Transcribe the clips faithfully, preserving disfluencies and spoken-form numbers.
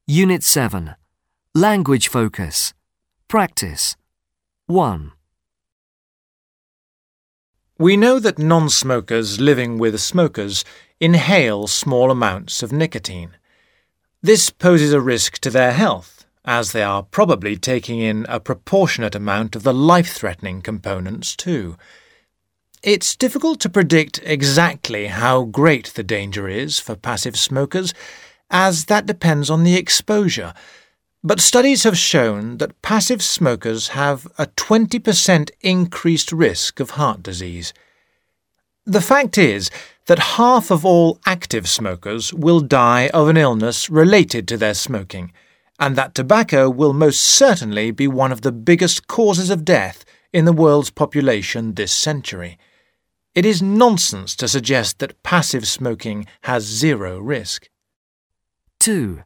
Unit seven. Language Focus. Practice. one. We know that non-smokers living with smokers inhale small amounts of nicotine. This poses a risk to their health, as they are probably taking in a proportionate amount of the life-threatening components too. It's difficult to predict exactly how great the danger is for passive smokers, as that depends on the exposure. But studies have shown that passive smokers have a twenty percent increased risk of heart disease. The fact is that half of all active smokers will die of an illness related to their smoking, and that tobacco will most certainly be one of the biggest causes of death in the world's population this century. It is nonsense to suggest that passive smoking has zero risk. two.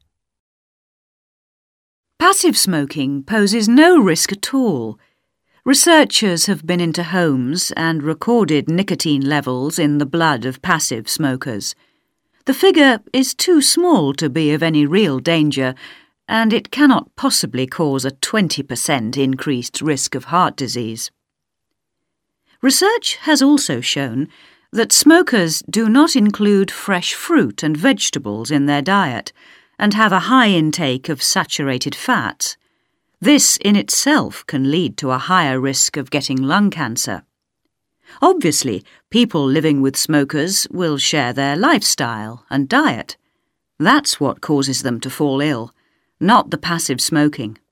Passive smoking poses no risk at all. Researchers have been into homes and recorded nicotine levels in the blood of passive smokers. The figure is too small to be of any real danger, and it cannot possibly cause a twenty percent increased risk of heart disease. Research has also shown that smokers do not include fresh fruit and vegetables in their diet and have a high intake of saturated fats. This in itself can lead to a higher risk of getting lung cancer. Obviously, people living with smokers will share their lifestyle and diet. That's what causes them to fall ill, not the passive smoking.